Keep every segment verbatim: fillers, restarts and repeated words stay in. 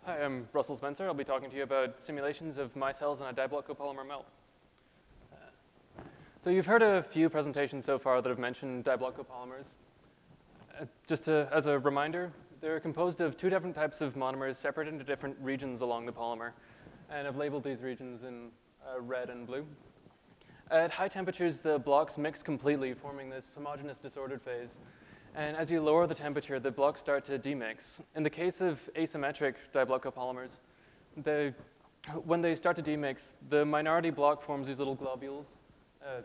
Hi, I'm Russell Spencer. I'll be talking to you about simulations of micelles in a diblock copolymer melt. Uh, so you've heard a few presentations so far that have mentioned diblock copolymers. Uh, just to, as a reminder, they're composed of two different types of monomers separated into different regions along the polymer. And I've labeled these regions in uh, red and blue. At high temperatures, the blocks mix completely, forming this homogeneous disordered phase. And as you lower the temperature, the blocks start to demix. In the case of asymmetric diblock copolymers, they, when they start to demix, the minority block forms these little globules. Uh,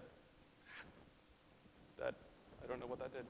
that, I don't know what that did.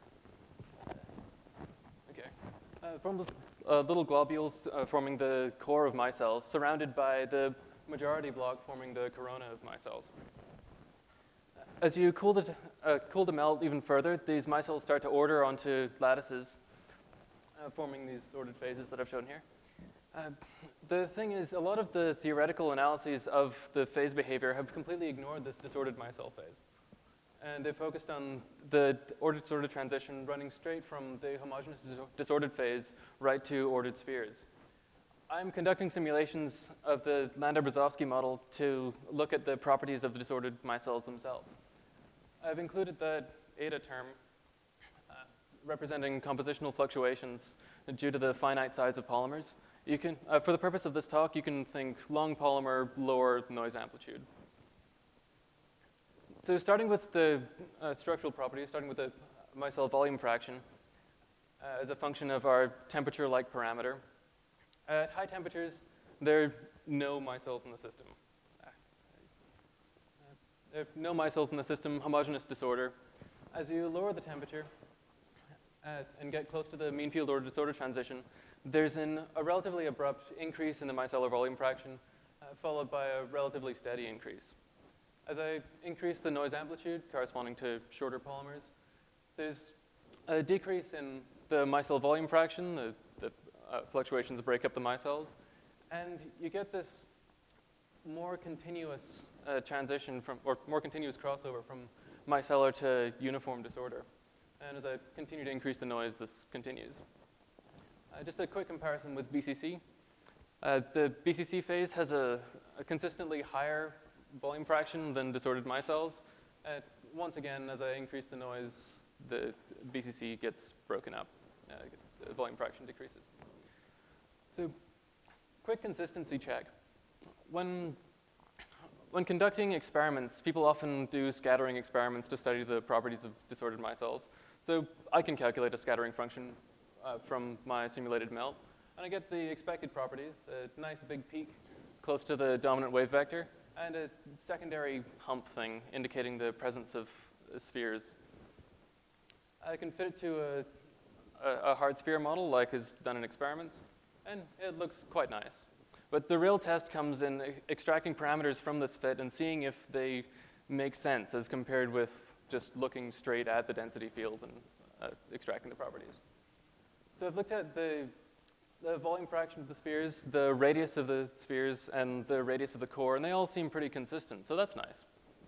Okay. Uh, forms uh, little globules uh, forming the core of micelles, surrounded by the majority block forming the corona of micelles. As you cool the, uh, cool the melt even further, these micelles start to order onto lattices, uh, forming these ordered phases that I've shown here. Uh, the thing is, a lot of the theoretical analyses of the phase behavior have completely ignored this disordered micelle phase. And they focused on the ordered-disordered transition running straight from the homogeneous disordered phase right to ordered spheres. I'm conducting simulations of the Landau-Brzozowski model to look at the properties of the disordered micelles themselves. I've included the eta term uh, representing compositional fluctuations due to the finite size of polymers. You can, uh, for the purpose of this talk, you can think long polymer, lower noise amplitude. So starting with the uh, structural properties, starting with the micelle volume fraction uh, as a function of our temperature-like parameter. At high temperatures, there are no micelles in the system. There are no micelles in the system, homogeneous disorder. As you lower the temperature uh, and get close to the mean field order disorder transition, there's an, a relatively abrupt increase in the micellar volume fraction, uh, followed by a relatively steady increase. As I increase the noise amplitude corresponding to shorter polymers, there's a decrease in the micelle volume fraction, the, the uh, fluctuations break up the micelles, and you get this more continuous uh, transition from, or more continuous crossover from micellar to uniform disorder. And as I continue to increase the noise, this continues. Uh, just a quick comparison with B C C. Uh, the B C C phase has a, a consistently higher volume fraction than disordered micelles. Uh, once again, as I increase the noise, the B C C gets broken up. Uh, the volume fraction decreases. So, quick consistency check. When, when conducting experiments, people often do scattering experiments to study the properties of disordered micelles. So I can calculate a scattering function uh, from my simulated melt, and I get the expected properties, a nice big peak close to the dominant wave vector, and a secondary hump thing indicating the presence of uh, spheres. I can fit it to a, a, a hard sphere model like is done in experiments, and it looks quite nice. But the real test comes in extracting parameters from this fit and seeing if they make sense as compared with just looking straight at the density field and uh, extracting the properties. So I've looked at the, the volume fraction of the spheres, the radius of the spheres, and the radius of the core, and they all seem pretty consistent, so that's nice.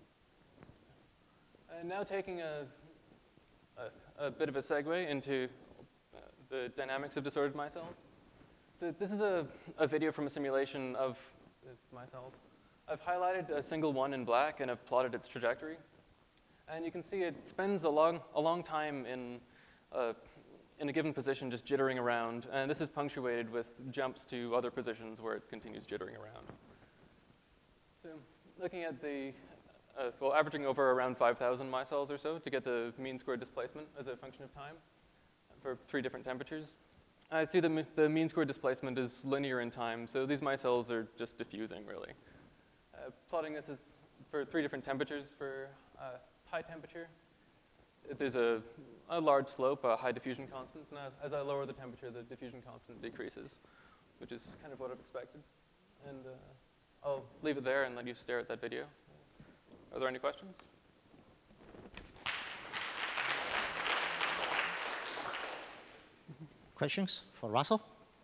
And now taking a, a, a bit of a segue into uh, the dynamics of disordered micelles. So this is a, a video from a simulation of micelles. I've highlighted a single one in black and I've plotted its trajectory. And you can see it spends a long, a long time in, uh, in a given position just jittering around. And this is punctuated with jumps to other positions where it continues jittering around. So looking at the, uh, well, averaging over around five thousand micelles or so to get the mean squared displacement as a function of time for three different temperatures. I see the, the mean squared displacement is linear in time, so these micelles are just diffusing, really. Uh, plotting this is for three different temperatures for uh, high temperature. There's a, a large slope, a high diffusion constant, and as I lower the temperature, the diffusion constant decreases, which is kind of what I've expected. And uh, I'll leave it there and let you stare at that video. Are there any questions? Questions for Russell?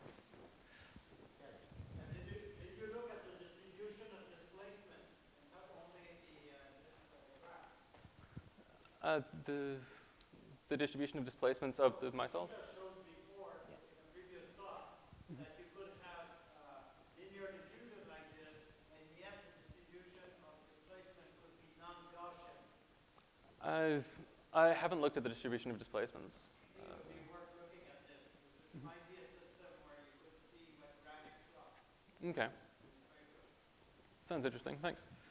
And did you, did you look at the distribution of displacement and not only the, uh, this graph? Uh, the, the distribution of displacements of the micelles? You showed before in the previous talk that you could have I've, I haven't looked at the distribution of displacements. It would be worth looking at this, because this might be a system where you could see wet graphics stuff. Okay. It's very good. Sounds interesting. Thanks.